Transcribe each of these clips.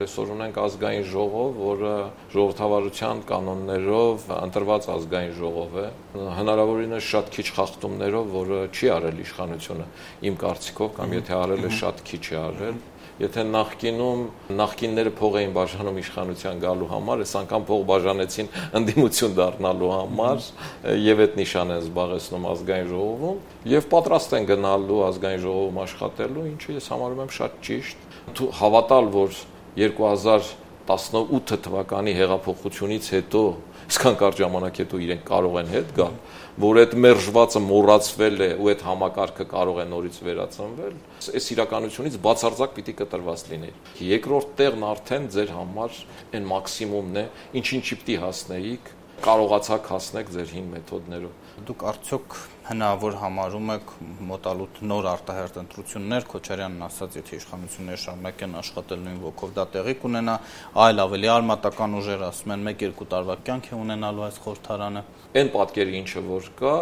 Այսօր ունենք ազգային ժողով, որը ժողովրդավարության կանոններով ընտրված ազգային ժողով է, հնարավորինս շատ քիչ խախտումներով, որը չի արել իշխանությունը իմ կարծիքով, կամ եթե արել է շատ քիչ է արել։ Եթե նախկինները փող էին բաժանում իշխանության գալու համար, այս անգամ փող բաժանեցին ընդդիմություն դառնալու համար եւ այդ նշան են զբաղեցնում ազգային ժողովում եւ պատրաստ են գնալու ազգային ժողովում աշխատելու, ինչը ես համարում եմ շատ ճիշտ։ Հավատալ, որ 2018 թվականի հեղափոխությունից հետո, այսքան կարճ ժամանակ հետո իրենք կարող են հետ գալ, որ այդ մերժվածը մոռացվել է ու այդ համակարգը կարող է նորից վերածնվել, այս իրականությունից բացարձակ պիտի կտրված լիներ։ Երկրորդ տեղն արդեն ձեր համար այն մաքսիմումն է, ինչին պիտի հասնեիք, կարողացաք հասնել ձեր հին մեթոդներով։ Դուք արդյոք հնարավոր համարում եք մոտալուտ նոր արտահերթ ընտրություններ, Քոչարյանն ասաց, եթե իշխանությունները շարունակեն աշխատել նույն ոգով, դա տեղի կունենա, այլ ավելի արմատական ուժեր ասում են 1-2 տարվա կյանք է ունենալու այս խորհրդարանը։ Այն պատկերը, ինչը որ կա,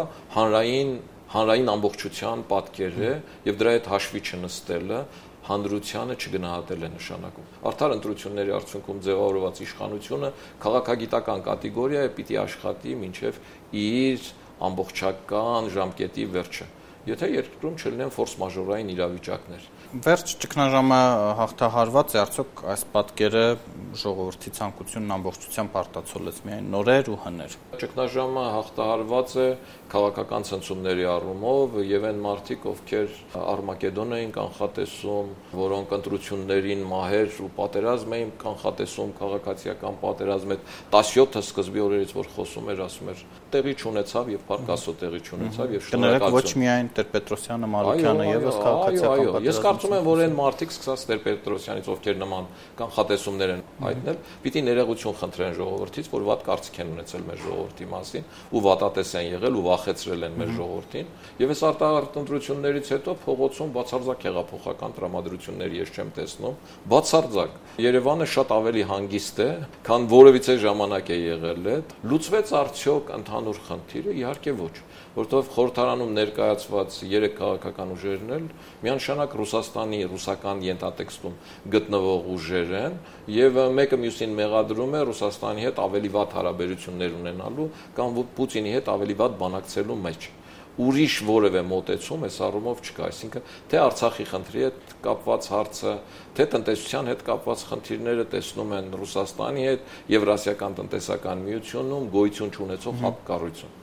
հանրային ամբողջության պատկեր է եւ դրա հետ հաշվի չնստելը հանրությանը չգնահատել է նշանակում։ Արդար ընտրությունների արդյունքում ձևավորված իշխանությունը քաղաքագիտական կատեգորիա է, պիտի աշխատի մինչև իր ամբողջական ժամկետի վերջը, եթե երկրում չլինեն ֆորս մաժորային իրավիճակներ։ Վերջ ճգնաժամը հաղթահարված է, արդյոք այս պատկերը ժողովրդի ցանկությունն ամբողջությամբ արտացոլեց միայն նորեր ու հներ։ Ճգնաժամը հաղթահարված է քաղաքական ցնցումների առումով եւ այն մարդիկ, ովքեր Արմագեդոն էին կանխատեսում, որոնք ընտրություններին մահեր ու պատերազմ էին կանխատեսում, քաղաքացիական պատերազմ այդ 17-ը սկզբի օրերից որ խոսում էր, ասում էր տեղի չունեցավ եւ փառքասո տեղի չունեցավ եւ շնորհակալություն։ Ոչ միայն Տեր-Պետրոսյանը, Մարուկյանը եւս քաղաքացիական պատերազմ։ Ես կարծում եմ, որ այն մարդիկ սկսած Տեր-Պետրոսյանից, ովքեր նման կանխատեսումներ են հայտնել, պիտի ներողություն խնդրեն ժողովրդից, որ վատ կարծիք են ունեցել մեր ժողովրդի մասին ու վատատես են եղել ու վախեցրել են մեր ժողովրդին։ Եվ այս արտահերթ ընտրություններից հետո փողոցում բացարձակ հեղափոխական տրամադրություններ ես չեմ տեսնում, բացարձակ։ Երևանը շատ ավելի հանգիստ է, քան որևիցե ժամանակ է եղել այդ։ Լուծվեց արդյոք ընդհանուր խնդիրը, իհարկե ոչ, որովհետև խորհրդարանում ներկայացված 3 քաղաքական ուժերն էլ միանշանակ Ռուսաստանի ռուսական ենթատեքստում գտնվող ուժեր են եւ մեկը մյուսին մեղադրում է Ռուսաստանի հետ ավելի վատ հարաբերություններ ունենալու կամ Պուտինի հետ ավելի վատ բանակցելու մեջ։ Ուրիշ որևէ մոտեցում այս առումով չկա, այսինքն թե Արցախի խնդրի հետ կապված հարցը, թե տնտեսության հետ կապված խնդիրները տեսնում են Ռուսաստանի հետ, Եվրասիական տնտեսական միությունում գոյություն չունեցող հապկառույցում։